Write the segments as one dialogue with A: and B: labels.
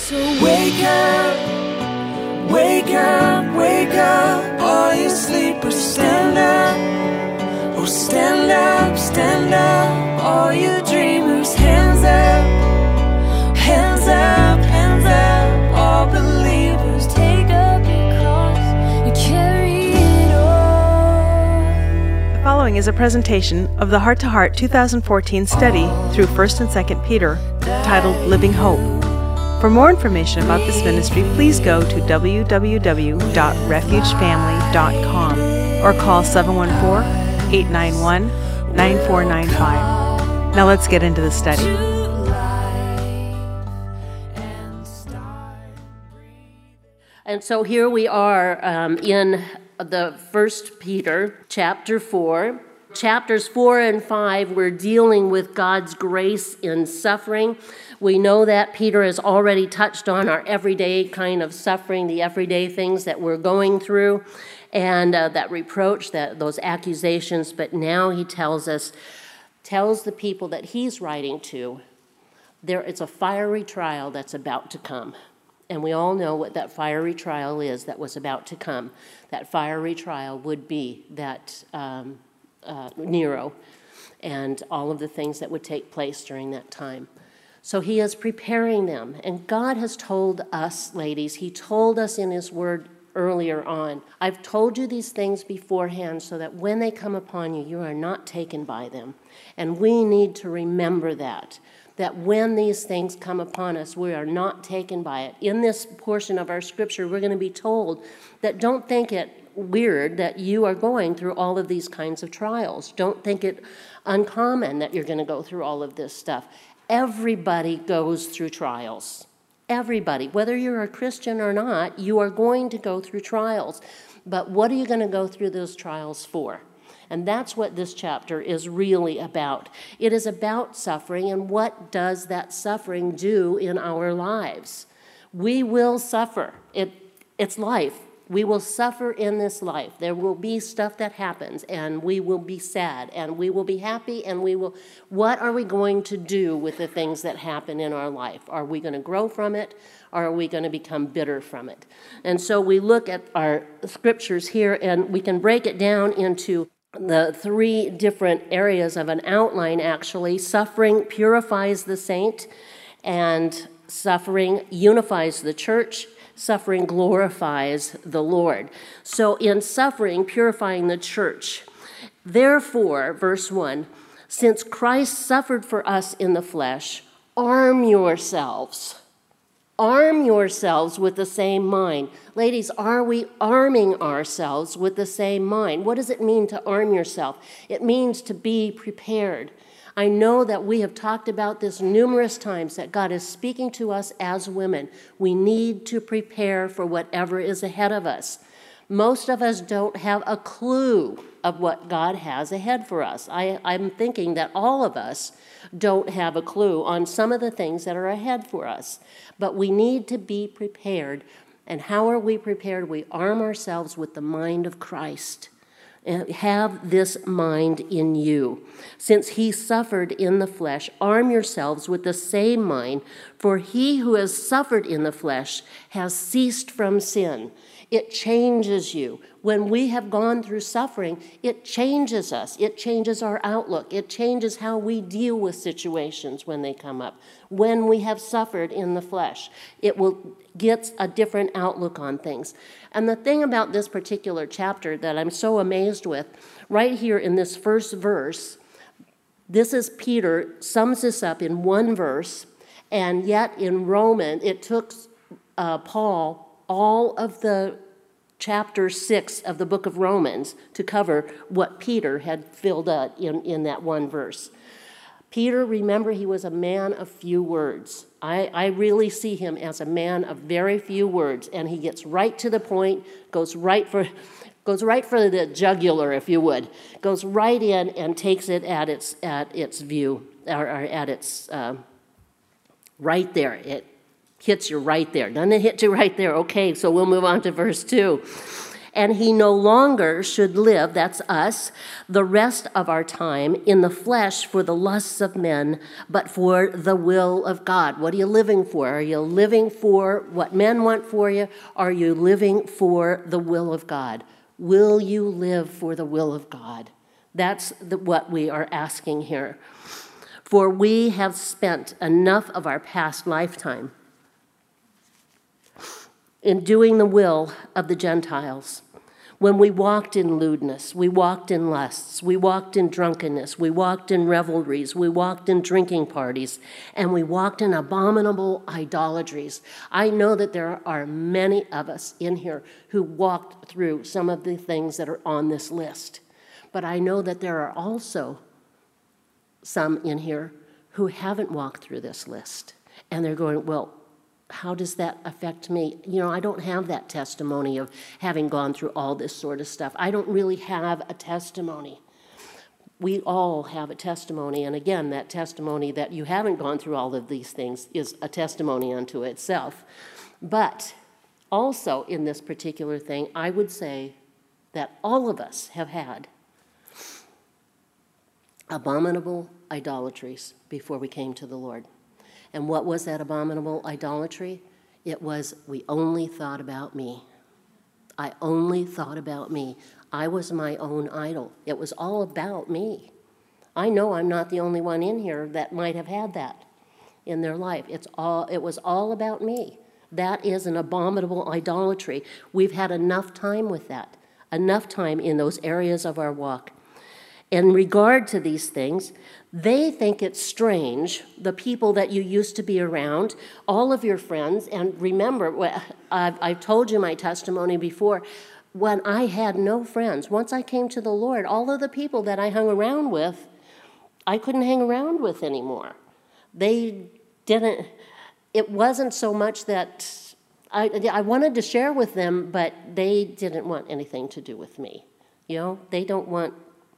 A: So wake up, wake up, wake up, all you sleepers, stand up. Oh, stand up, stand up, all you dreamers, hands up, hands up, hands up, all believers, take up your cross and carry it on.
B: The following is a presentation of the Heart to Heart 2014 study through 1st and 2nd Peter, titled Living Hope. For more information about this ministry, please go to www.refugefamily.com or call 714-891-9495. Now let's get into the study.
C: And so here we are in the 1st Peter, chapter 4. Chapters 4 and 5, we're dealing with God's grace in suffering. We know that Peter has already touched on our everyday kind of suffering, the everyday things that we're going through, and that reproach, those accusations. But now he tells the people that he's writing to, it's a fiery trial that's about to come. And we all know what that fiery trial is that was about to come. That fiery trial would be that Nero and all of the things that would take place during that time. So he is preparing them. And God has told us, ladies, he told us in his word earlier on, I've told you these things beforehand so that when they come upon you, you are not taken by them. And we need to remember that when these things come upon us, we are not taken by it. In this portion of our scripture, we're going to be told that don't think it weird that you are going through all of these kinds of trials. Don't think it uncommon that you're going to go through all of this stuff. Everybody goes through trials. Everybody. Whether you're a Christian or not, you are going to go through trials. But what are you going to go through those trials for? And that's what this chapter is really about. It is about suffering, and what does that suffering do in our lives? We will suffer. It's life. We will suffer in this life. There will be stuff that happens, and we will be sad, and we will be happy, and what are we going to do with the things that happen in our life? Are we going to grow from it, or are we going to become bitter from it? And so we look at our scriptures here, and we can break it down into the 3 different areas of an outline, actually. Suffering purifies the saint, and suffering unifies the church. Suffering glorifies the Lord. So in suffering, purifying the church. Therefore, verse 1, since Christ suffered for us in the flesh, arm yourselves. Arm yourselves with the same mind. Ladies, are we arming ourselves with the same mind? What does it mean to arm yourself? It means to be prepared. I know that we have talked about this numerous times, that God is speaking to us as women. We need to prepare for whatever is ahead of us. Most of us don't have a clue of what God has ahead for us. I'm thinking that all of us don't have a clue on some of the things that are ahead for us. But we need to be prepared. And how are we prepared? We arm ourselves with the mind of Christ. Have this mind in you. Since he suffered in the flesh, arm yourselves with the same mind, for he who has suffered in the flesh has ceased from sin. It changes you. When we have gone through suffering, it changes us. It changes our outlook. It changes how we deal with situations when they come up. When we have suffered in the flesh, it gets a different outlook on things. And the thing about this particular chapter that I'm so amazed with, right here in this first verse, this is Peter sums this up in one verse, and yet in Romans, it took Paul all of the chapter 6 of the book of Romans to cover what Peter had filled out in that one verse. Peter, remember, he was a man of few words. I really see him as a man of very few words, and he gets right to the point, goes right for the jugular, if you would, goes right in and takes it at its view, or at its right there. It hits you right there. Doesn't it hit you right there? Okay, so we'll move on to verse 2. And he no longer should live, that's us, the rest of our time in the flesh for the lusts of men, but for the will of God. What are you living for? Are you living for what men want for you? Are you living for the will of God? Will you live for the will of God? That's what we are asking here. For we have spent enough of our past lifetime in doing the will of the Gentiles. When we walked in lewdness, we walked in lusts, we walked in drunkenness, we walked in revelries, we walked in drinking parties, and we walked in abominable idolatries. I know that there are many of us in here who walked through some of the things that are on this list. But I know that there are also some in here who haven't walked through this list. And they're going, well, how does that affect me? You know, I don't have that testimony of having gone through all this sort of stuff. I don't really have a testimony. We all have a testimony. And again, that testimony that you haven't gone through all of these things is a testimony unto itself. But also in this particular thing, I would say that all of us have had abominable idolatries before we came to the Lord. And what was that abominable idolatry? It was, we only thought about me. I only thought about me. I was my own idol. It was all about me. I know I'm not the only one in here that might have had that in their life. It was all about me. That is an abominable idolatry. We've had enough time with that, enough time in those areas of our walk. In regard to these things, they think it's strange, the people that you used to be around, all of your friends, and remember, I've told you my testimony before, when I had no friends, once I came to the Lord, all of the people that I hung around with, I couldn't hang around with anymore. They didn't, it wasn't so much that I wanted to share with them, but they didn't want anything to do with me. You know, they don't want,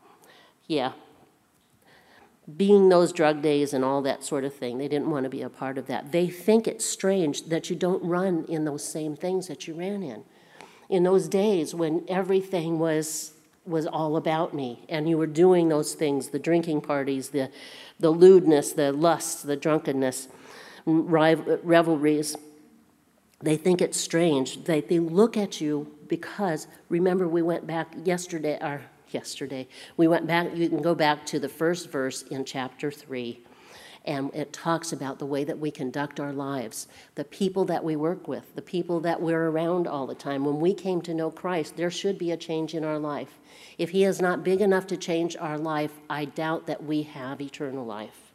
C: being those drug days and all that sort of thing. They didn't want to be a part of that. They think it's strange that you don't run in those same things that you ran in those days when everything was all about me, and you were doing those things, the drinking parties, the lewdness, the lusts, the drunkenness, revelries. They think it's strange. They look at you because, remember, we went back yesterday, we went back, you can go back to the first verse in chapter 3, and it talks about the way that we conduct our lives, the people that we work with, the people that we're around all the time. When we came to know Christ, there should be a change in our life. If he is not big enough to change our life, I doubt that we have eternal life.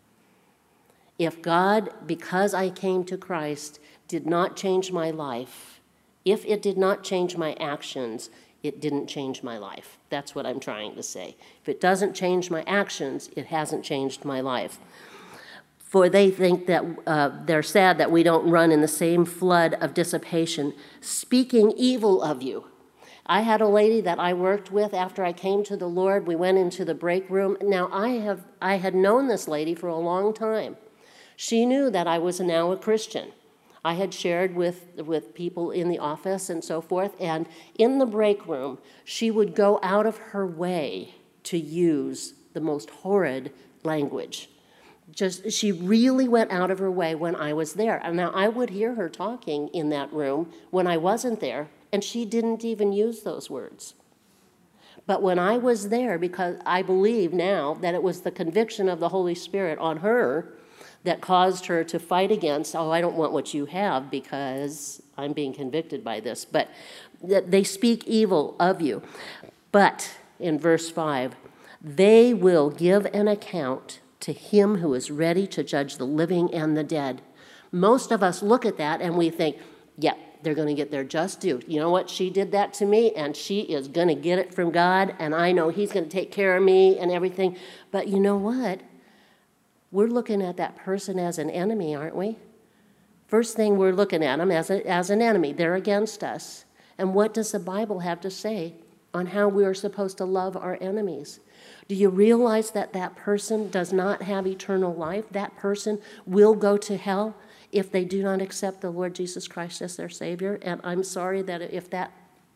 C: If God, because I came to Christ, did not change my life, if it did not change my actions, it didn't change my life. That's what I'm trying to say. If it doesn't change my actions, it hasn't changed my life. For they think that they're sad that we don't run in the same flood of dissipation, speaking evil of you. I had a lady that I worked with after I came to the Lord. We went into the break room. Now, I had known this lady for a long time. She knew that I was now a Christian. I had shared with people in the office and so forth, and in the break room, she would go out of her way to use the most horrid language. She really went out of her way when I was there. And now I would hear her talking in that room when I wasn't there, and she didn't even use those words. But when I was there, because I believe now that it was the conviction of the Holy Spirit on her that caused her to fight against, I don't want what you have because I'm being convicted by this. But they speak evil of you. But in verse 5, they will give an account to him who is ready to judge the living and the dead. Most of us look at that and we think, yeah, they're going to get their just due. You know what? She did that to me, and she is going to get it from God, and I know he's going to take care of me and everything. But you know what? We're looking at that person as an enemy, aren't we? First thing, we're looking at them as an enemy. They're against us. And what does the Bible have to say on how we are supposed to love our enemies? Do you realize that that person does not have eternal life? That person will go to hell if they do not accept the Lord Jesus Christ as their Savior. And I'm sorry that if that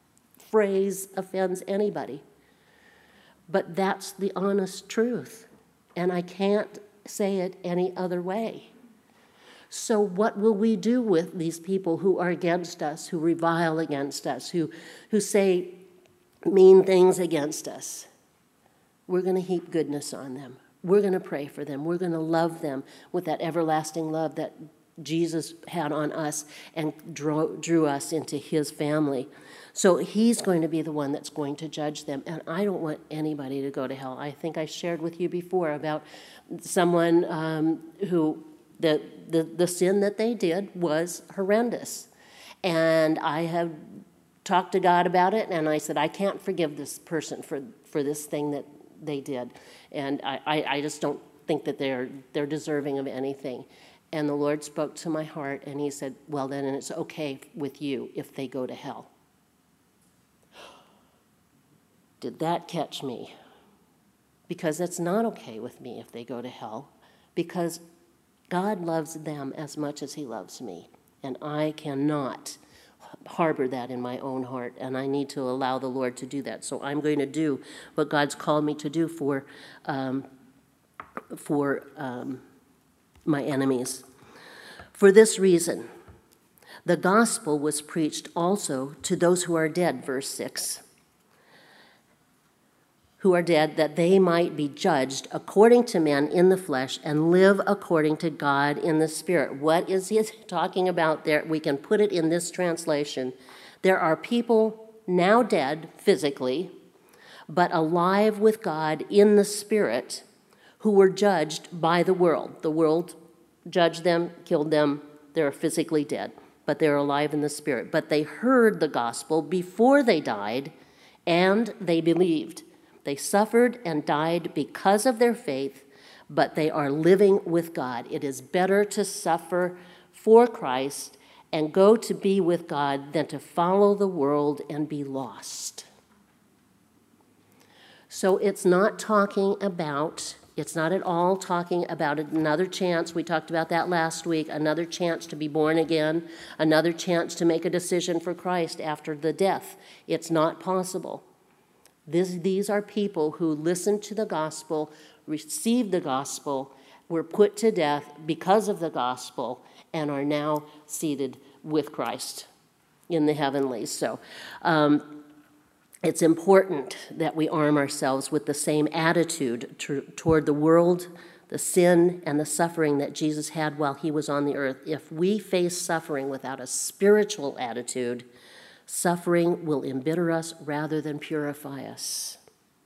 C: phrase offends anybody. But that's the honest truth, and I can't say it any other way. So what will we do with these people who are against us, who revile against us, who say mean things against us? We're going to heap goodness on them. We're going to pray for them. We're going to love them with that everlasting love that Jesus had on us and drew us into his family. So he's going to be the one that's going to judge them. And I don't want anybody to go to hell. I think I shared with you before about someone who the sin that they did was horrendous. And I have talked to God about it, and I said, I can't forgive this person for this thing that they did. And I just don't think that they're deserving of anything. And the Lord spoke to my heart, and he said, well, then it's okay with you if they go to hell. Did that catch me? Because it's not okay with me if they go to hell, because God loves them as much as he loves me, and I cannot harbor that in my own heart, and I need to allow the Lord to do that. So I'm going to do what God's called me to do for my enemies. For this reason, the gospel was preached also to those who are dead, verse 6, who are dead, that they might be judged according to men in the flesh and live according to God in the spirit. What is he talking about there? We can put it in this translation. There are people now dead physically, but alive with God in the spirit, who were judged by the world. The world judged them, killed them. They're physically dead, but they're alive in the spirit. But they heard the gospel before they died, and they believed. They suffered and died because of their faith, but they are living with God. It is better to suffer for Christ and go to be with God than to follow the world and be lost. So it's not at all talking about another chance. We talked about that last week, another chance to be born again, another chance to make a decision for Christ after the death. It's not possible. These are people who listened to the gospel, received the gospel, were put to death because of the gospel, and are now seated with Christ in the heavenlies. So it's important that we arm ourselves with the same attitude toward the world, the sin, and the suffering that Jesus had while he was on the earth. If we face suffering without a spiritual attitude, suffering will embitter us rather than purify us.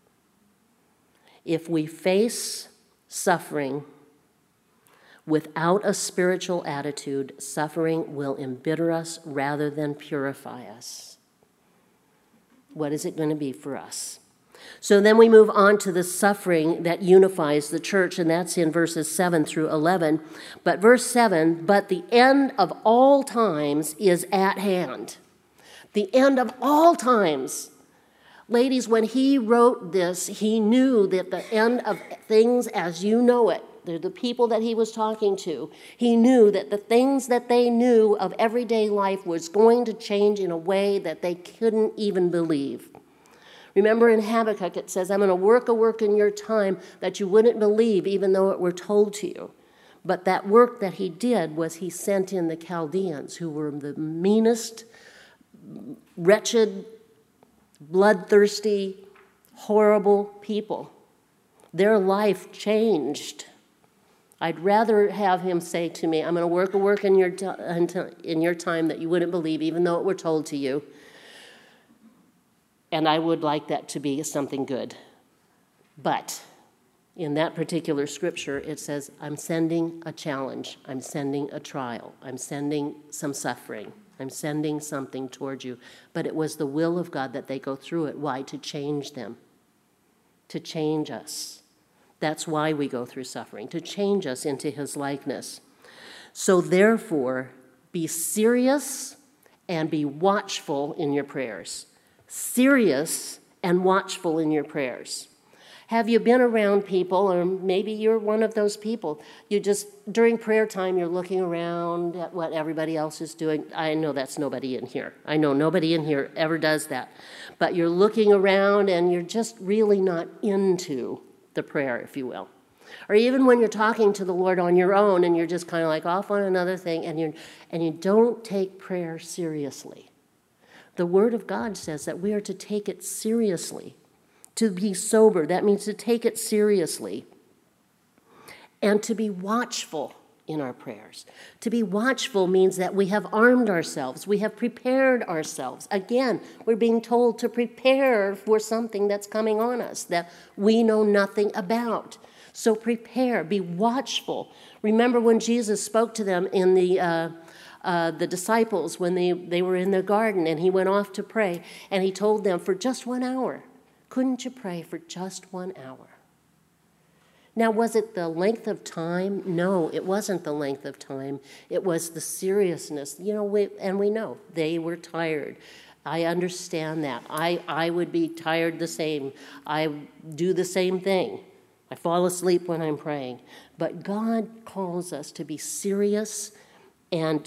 C: If we face suffering without a spiritual attitude, suffering will embitter us rather than purify us. What is it going to be for us? So then we move on to the suffering that unifies the church, and that's in verses 7 through 11. But verse 7, but the end of all times is at hand. The end of all times. Ladies, when he wrote this, he knew that the end of things as you know it, they're the people that he was talking to, he knew that the things that they knew of everyday life was going to change in a way that they couldn't even believe. Remember in Habakkuk it says, I'm going to work a work in your time that you wouldn't believe even though it were told to you. But that work that he did was he sent in the Chaldeans, who were the meanest, wretched, bloodthirsty, horrible people. Their life changed. I'd rather have him say to me, I'm going to work a work in your time that you wouldn't believe, even though it were told to you. And I would like that to be something good. But in that particular scripture, it says, I'm sending a challenge. I'm sending a trial. I'm sending some suffering. I'm sending something toward you. But it was the will of God that they go through it. Why? To change them. To change us. That's why we go through suffering, to change us into his likeness. So therefore, be serious and be watchful in your prayers. Serious and watchful in your prayers. Have you been around people, or maybe you're one of those people, you just, during prayer time, you're looking around at what everybody else is doing. I know that's nobody in here. I know nobody in here ever does that. But you're looking around and you're just really not into the prayer, if you will. Or even when you're talking to the Lord on your own and you're just kind of like off on another thing and you don't take prayer seriously. The Word of God says that we are to take it seriously. To be sober, that means to take it seriously. And to be watchful in our prayers. To be watchful means that we have armed ourselves. We have prepared ourselves. Again, we're being told to prepare for something that's coming on us that we know nothing about. So prepare, be watchful. Remember when Jesus spoke to them in the disciples when they were in the garden and he went off to pray and he told them for just 1 hour. Couldn't you pray for just 1 hour? Now, was it the length of time? No, it wasn't the length of time. It was the seriousness. You know, we know they were tired. I understand that. I would be tired the same. I do the same thing. I fall asleep when I'm praying. But God calls us to be serious and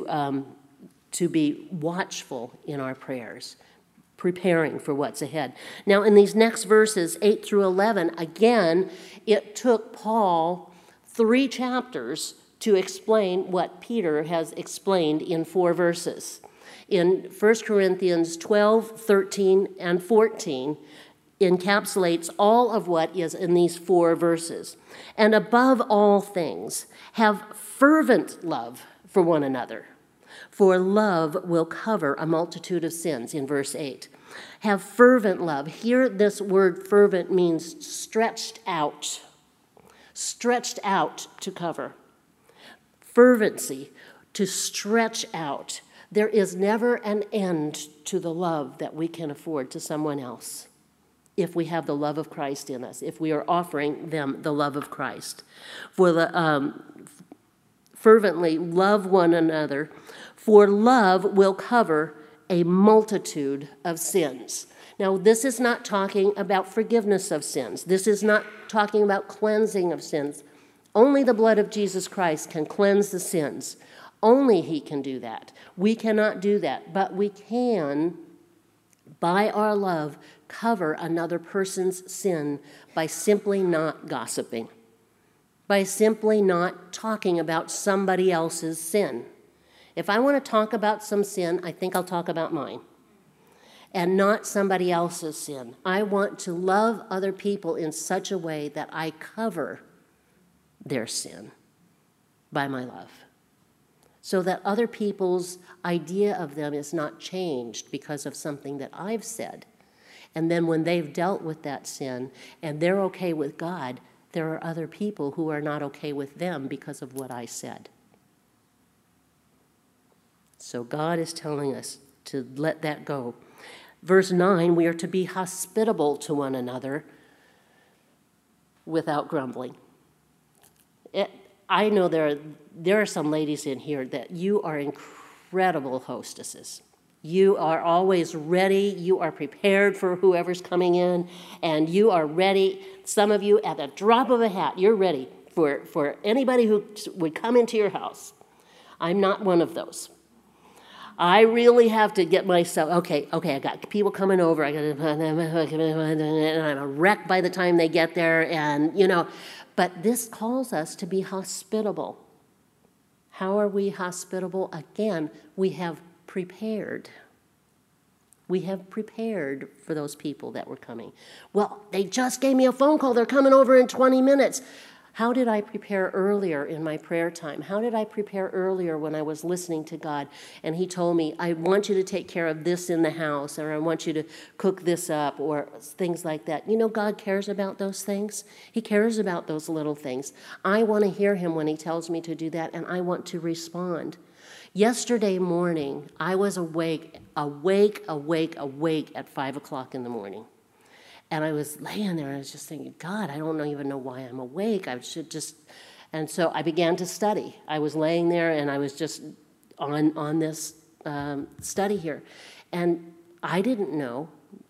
C: to be watchful in our prayers, preparing for what's ahead. Now, in these next verses, 8 through 11, again, it took Paul 3 chapters to explain what Peter has explained in 4 verses. In 1 Corinthians 12, 13, and 14, encapsulates all of what is in these 4 verses. And above all things, have fervent love for one another. For love will cover a multitude of sins, in verse 8. Have fervent love. Here, this word fervent means stretched out to cover. Fervency, to stretch out. There is never an end to the love that we can afford to someone else if we have the love of Christ in us, if we are offering them the love of Christ. For the fervently love one another, for love will cover a multitude of sins. Now, this is not talking about forgiveness of sins. This is not talking about cleansing of sins. Only the blood of Jesus Christ can cleanse the sins. Only He can do that. We cannot do that, but we can, by our love, cover another person's sin by simply not gossiping, by simply not talking about somebody else's sin. If I want to talk about some sin, I think I'll talk about mine and not somebody else's sin. I want to love other people in such a way that I cover their sin by my love, so that other people's idea of them is not changed because of something that I've said. And then when they've dealt with that sin and they're okay with God, there are other people who are not okay with them because of what I said. So God is telling us to let that go. Verse 9, we are to be hospitable to one another without grumbling. I know there are some ladies in here that you are incredible hostesses. You are always ready. You are prepared for whoever's coming in, and you are ready. Some of you, at the drop of a hat, you're ready for anybody who would come into your house. I'm not one of those. I really have to get myself, okay, I got people coming over, and I'm a wreck by the time they get there, and, you know, but this calls us to be hospitable. How are we hospitable? Again, we have prepared. We have prepared for those people that were coming. Well, they just gave me a phone call. They're coming over in 20 minutes. How did I prepare earlier in my prayer time? How did I prepare earlier when I was listening to God? And He told me, I want you to take care of this in the house, or I want you to cook this up, or things like that. You know, God cares about those things. He cares about those little things. I want to hear Him when He tells me to do that, and I want to respond. Yesterday morning, I was awake at 5 o'clock in the morning. And I was laying there, and I was just thinking, God, I don't even know why I'm awake. I should just... And so I began to study. I was laying there, and I was just on this study here. And I didn't know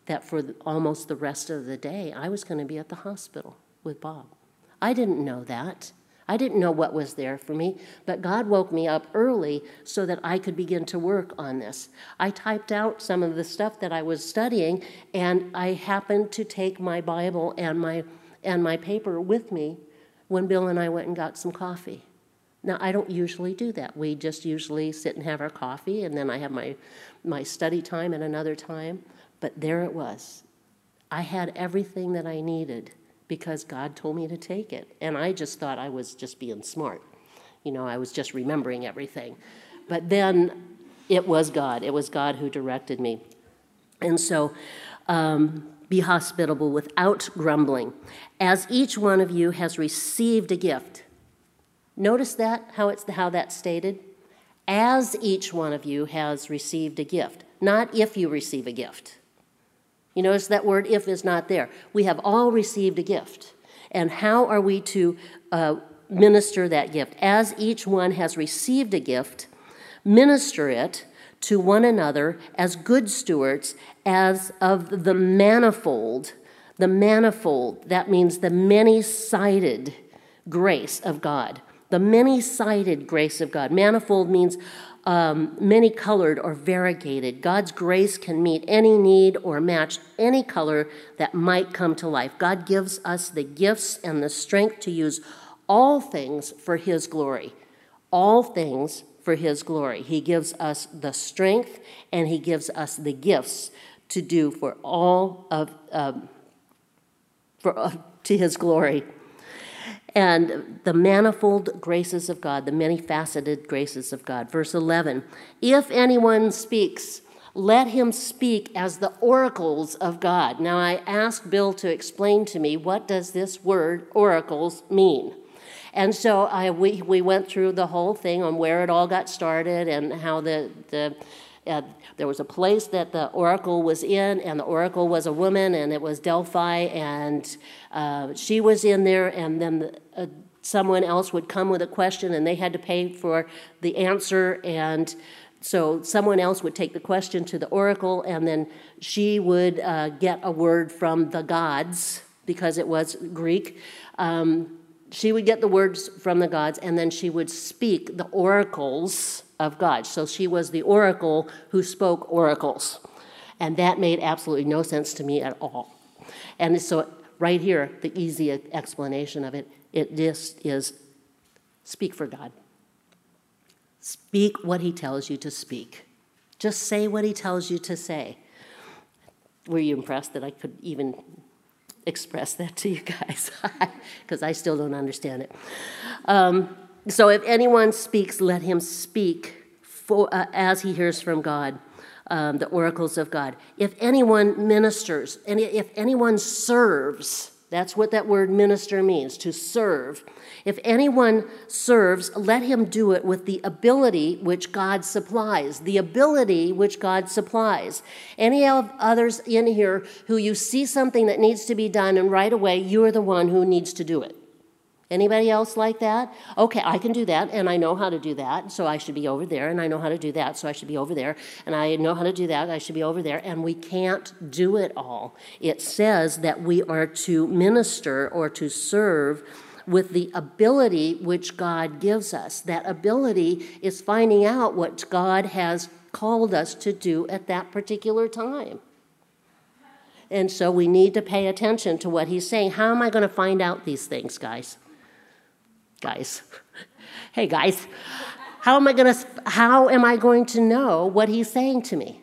C: that for almost the rest of the day, I was going to be at the hospital with Bob. I didn't know that. I didn't know what was there for me, but God woke me up early so that I could begin to work on this. I typed out some of the stuff that I was studying, and I happened to take my Bible and my paper with me when Bill and I went and got some coffee. Now, I don't usually do that. We just usually sit and have our coffee, and then I have my study time at another time. But there it was. I had everything that I needed because God told me to take it. And I just thought I was just being smart. I was just remembering everything. But then it was God. It was God who directed me. And so be hospitable without grumbling, as each one of you has received a gift. Notice that, how that's stated? As each one of you has received a gift, not if you receive a gift. You notice that word if is not there. We have all received a gift. And how are we to minister that gift? As each one has received a gift, minister it to one another as good stewards as of the manifold. The manifold, that means the many-sided grace of God. The many-sided grace of God. Manifold means many-colored or variegated. God's grace can meet any need or match any color that might come to life. God gives us the gifts and the strength to use all things for His glory. All things for His glory. He gives us the strength and He gives us the gifts to do for all of to His glory. And the manifold graces of God, the many-faceted graces of God. Verse 11, if anyone speaks, let him speak as the oracles of God. Now, I asked Bill to explain to me, what does this word oracles mean? And so we went through the whole thing on where it all got started and how there was a place that the oracle was in, and the oracle was a woman, and it was Delphi, and she was in there, and then someone else would come with a question, and they had to pay for the answer, and so someone else would take the question to the oracle, and then she would get a word from the gods, because it was Greek. She would get the words from the gods, and then she would speak the oracles of God. So she was the oracle who spoke oracles. And that made absolutely no sense to me at all. And so right here, the easy explanation of it just is speak for God. Speak what He tells you to speak. Just say what He tells you to say. Were you impressed that I could even express that to you guys? Because I still don't understand it. So if anyone speaks, let him speak as he hears from God, the oracles of God. If anyone ministers, and if anyone serves, that's what that word minister means, to serve. If anyone serves, let him do it with the ability which God supplies. The ability which God supplies. Any of others in here who you see something that needs to be done and right away you're the one who needs to do it? Anybody else like that? Okay, I can do that, and I know how to do that, so I should be over there, and I know how to do that, so I should be over there, and I know how to do that, I should be over there, and we can't do it all. It says that we are to minister or to serve with the ability which God gives us. That ability is finding out what God has called us to do at that particular time. And so we need to pay attention to what He's saying. How am I going to find out these things, guys? Hey guys, how am I going to know what He's saying to me?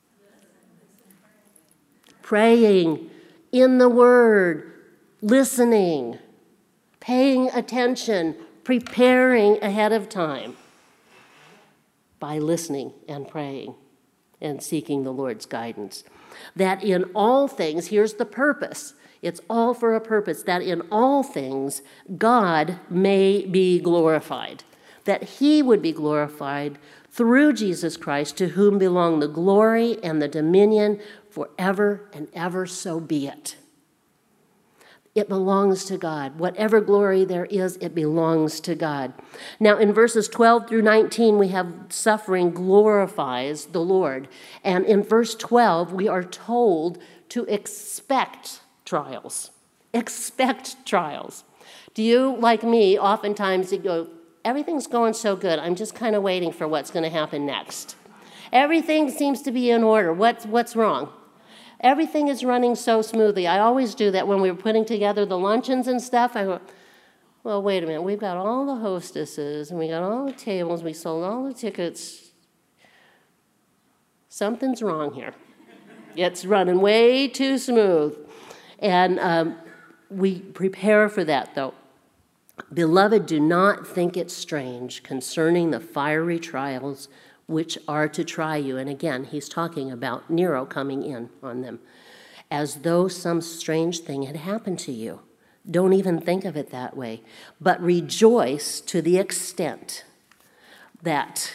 C: Praying, in the Word, listening, paying attention, preparing ahead of time by listening and praying and seeking the Lord's guidance. That in all things, here's the purpose. It's all for a purpose, that in all things God may be glorified, that He would be glorified through Jesus Christ, to whom belong the glory and the dominion forever and ever, so be it. It belongs to God. Whatever glory there is, it belongs to God. Now, in verses 12 through 19, we have suffering glorifies the Lord. And in verse 12, we are told to expect trials. Expect trials. Do you, like me, oftentimes you go, everything's going so good, I'm just kind of waiting for what's going to happen next. Everything seems to be in order. What's wrong? Everything is running so smoothly. I always do that when we were putting together the luncheons and stuff. I go, well, wait a minute. We've got all the hostesses, and we got all the tables. We sold all the tickets. Something's wrong here. It's running way too smooth. And we prepare for that, though. Beloved, do not think it strange concerning the fiery trials which are to try you. And again, he's talking about Nero coming in on them, as though some strange thing had happened to you. Don't even think of it that way, but rejoice to the extent that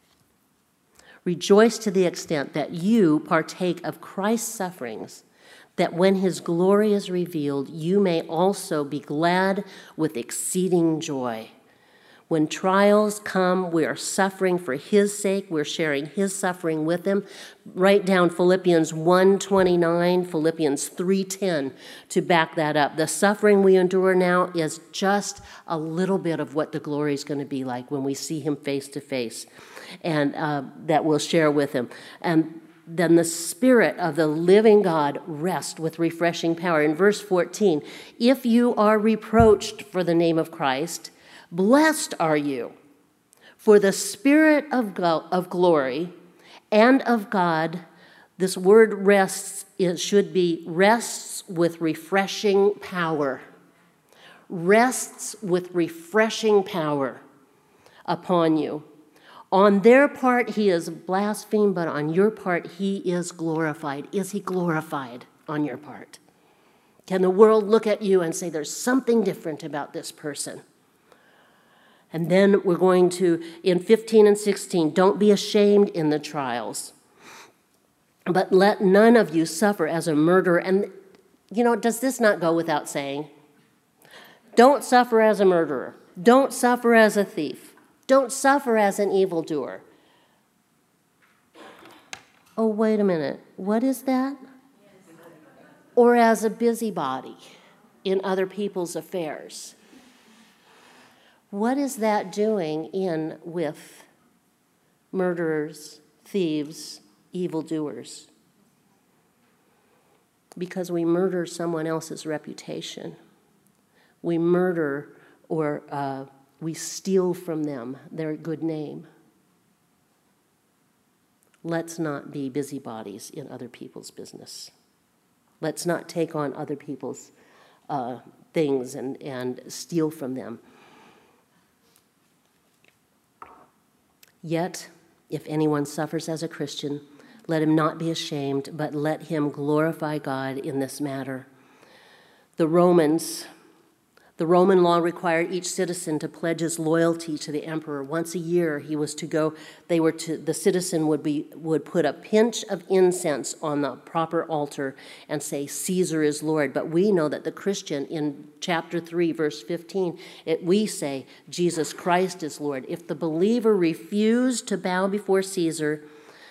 C: you partake of Christ's sufferings, that when his glory is revealed, you may also be glad with exceeding joy. When trials come, we are suffering for his sake. We're sharing his suffering with him. Write down Philippians 1:29, Philippians 3:10 to back that up. The suffering we endure now is just a little bit of what the glory is going to be like when we see him face to face, and that we'll share with him. And then the Spirit of the living God rest with refreshing power. In verse 14, if you are reproached for the name of Christ, blessed are you, for the Spirit of glory and of God, this word rests, it should be rests with refreshing power. Rests with refreshing power upon you. On their part, he is blasphemed, but on your part, he is glorified. Is he glorified on your part? Can the world look at you and say, there's something different about this person? And then we're going to, in 15 and 16, don't be ashamed in the trials, but let none of you suffer as a murderer. And, does this not go without saying? Don't suffer as a murderer. Don't suffer as a thief. Don't suffer as an evildoer. Oh, wait a minute. What is that? Or as a busybody in other people's affairs. What is that doing with murderers, thieves, evildoers? Because we murder someone else's reputation. We murder or we steal from them their good name. Let's not be busybodies in other people's business. Let's not take on other people's things and steal from them. Yet, if anyone suffers as a Christian, let him not be ashamed, but let him glorify God in this matter. The Roman law required each citizen to pledge his loyalty to the emperor. Once a year, he was to go. The citizen would put a pinch of incense on the proper altar and say, "Caesar is Lord." But we know that the Christian, in chapter 3, verse 15, we say, "Jesus Christ is Lord." If the believer refused to bow before Caesar,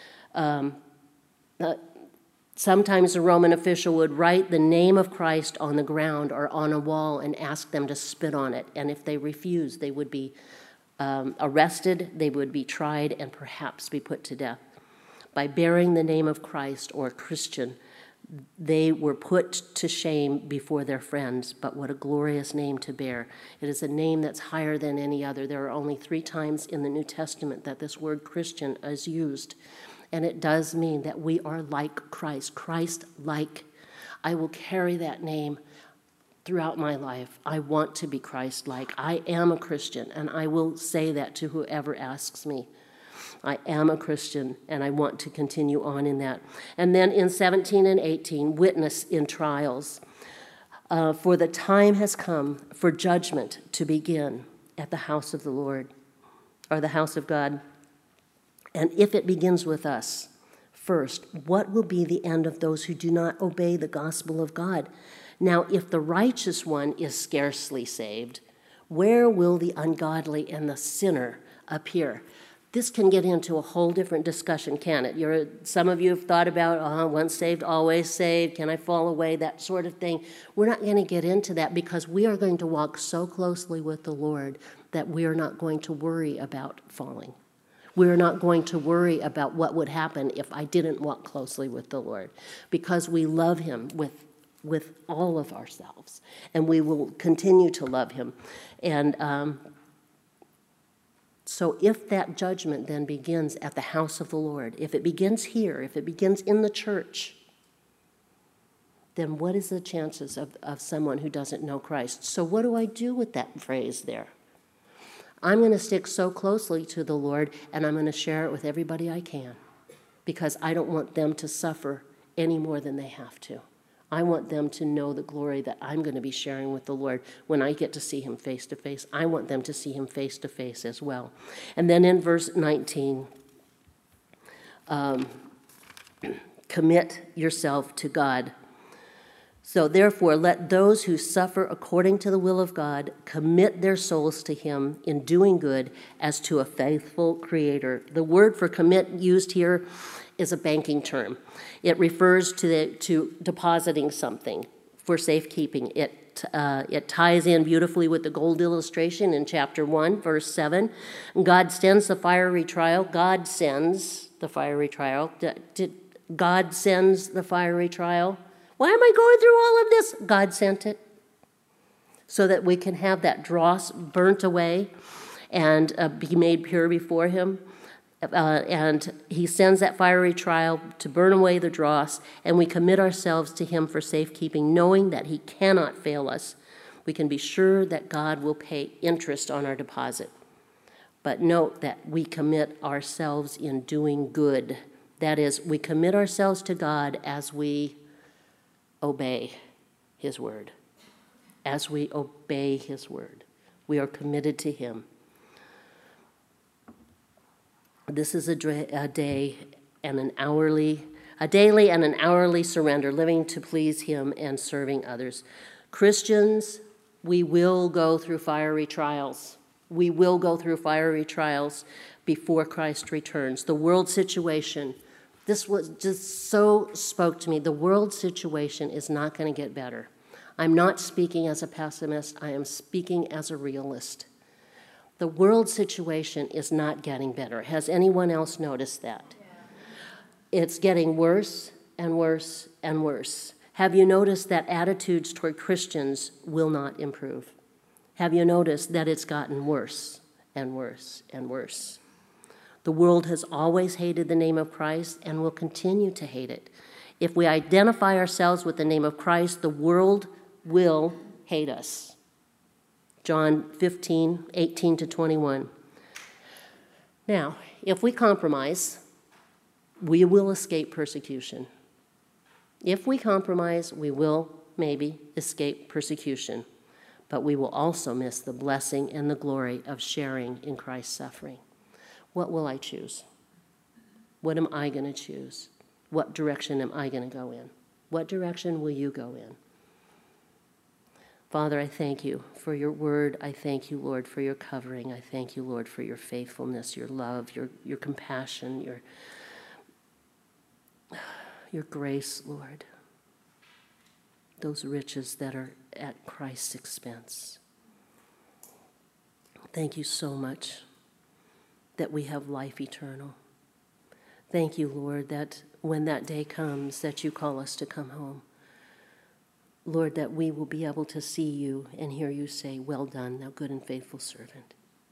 C: sometimes a Roman official would write the name of Christ on the ground or on a wall and ask them to spit on it. And if they refused, they would be arrested, they would be tried, and perhaps be put to death. By bearing the name of Christ or Christian, they were put to shame before their friends. But what a glorious name to bear. It is a name that's higher than any other. There are only 3 times in the New Testament that this word Christian is used. And it does mean that we are like Christ, Christ-like. I will carry that name throughout my life. I want to be Christ-like. I am a Christian, and I will say that to whoever asks me. I am a Christian, and I want to continue on in that. And then in 17 and 18, witness in trials. For the time has come for judgment to begin at the house of the Lord, or the house of God. And if it begins with us first, what will be the end of those who do not obey the gospel of God? Now, if the righteous one is scarcely saved, where will the ungodly and the sinner appear? This can get into a whole different discussion, can it? Some of you have thought about, once saved, always saved, can I fall away, that sort of thing. We're not going to get into that because we are going to walk so closely with the Lord that we are not going to worry about falling. We're not going to worry about what would happen if I didn't walk closely with the Lord, because we love him with all of ourselves, and we will continue to love him. And so if that judgment then begins at the house of the Lord, if it begins here, if it begins in the church, then what is the chances of someone who doesn't know Christ? So what do I do with that phrase there? I'm going to stick so closely to the Lord, and I'm going to share it with everybody I can, because I don't want them to suffer any more than they have to. I want them to know the glory that I'm going to be sharing with the Lord when I get to see him face to face. I want them to see him face to face as well. And then in verse 19, commit yourself to God. So therefore, let those who suffer according to the will of God commit their souls to him in doing good as to a faithful Creator. The word for commit used here is a banking term. It refers to depositing something for safekeeping. It ties in beautifully with the gold illustration in chapter 1, verse 7. God sends the fiery trial. God sends the fiery trial. God sends the fiery trial. Why am I going through all of this? God sent it so that we can have that dross burnt away and be made pure before him. And he sends that fiery trial to burn away the dross, and we commit ourselves to him for safekeeping, knowing that he cannot fail us. We can be sure that God will pay interest on our deposit. But note that we commit ourselves in doing good. That is, we commit ourselves to God as we obey his word. As we obey his word, we are committed to him. This is a daily and an hourly surrender, living to please him and serving others. Christians, we will go through fiery trials. We will go through fiery trials before Christ returns. The world situation, this was just so spoke to me. The world situation is not going to get better. I'm not speaking as a pessimist. I am speaking as a realist. The world situation is not getting better. Has anyone else noticed that? Yeah. It's getting worse and worse and worse. Have you noticed that attitudes toward Christians will not improve? Have you noticed that it's gotten worse and worse and worse? The world has always hated the name of Christ and will continue to hate it. If we identify ourselves with the name of Christ, the world will hate us. John 15, 18 to 21. Now, if we compromise, we will escape persecution. If we compromise, we will maybe escape persecution, but we will also miss the blessing and the glory of sharing in Christ's suffering. What will I choose? What am I going to choose? What direction am I going to go in? What direction will you go in? Father, I thank you for your word. I thank you, Lord, for your covering. I thank you, Lord, for your faithfulness, your love, your compassion, your grace, Lord. Those riches that are at Christ's expense. Thank you so much that we have life eternal. Thank you, Lord, that when that day comes, that you call us to come home. Lord, that we will be able to see you and hear you say, "Well done, thou good and faithful servant."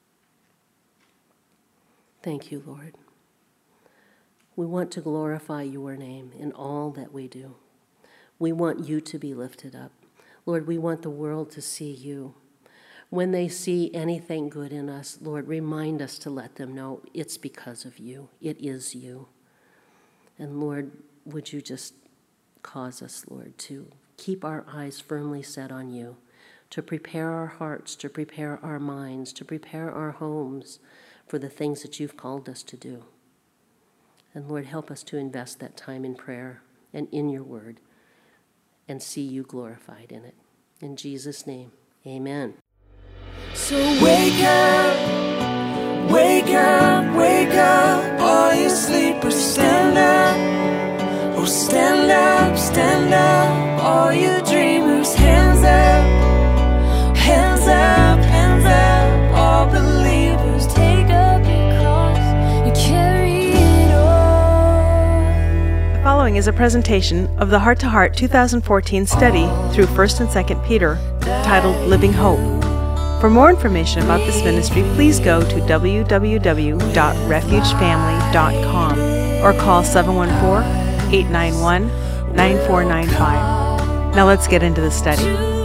C: Thank you, Lord. We want to glorify your name in all that we do. We want you to be lifted up. Lord, we want the world to see you. When they see anything good in us, Lord, remind us to let them know it's because of you. It is you. And Lord, would you just cause us, Lord, to keep our eyes firmly set on you, to prepare our hearts, to prepare our minds, to prepare our homes for the things that you've called us to do. And Lord, help us to invest that time in prayer and in your word and see you glorified in it. In Jesus' name, amen.
A: So wake up, wake up, wake up. wake up, all you sleepers, stand up. Oh, stand up, stand up, all you dreamers, hands up, hands up, hands up, all believers, take up your cross and carry it on.
B: The following is a presentation of the Heart to Heart 2014 study through 1st and 2nd Peter, titled Living Hope. For more information about this ministry, please go to www.refugefamily.com or call 714-891-9495. Now let's get into the study.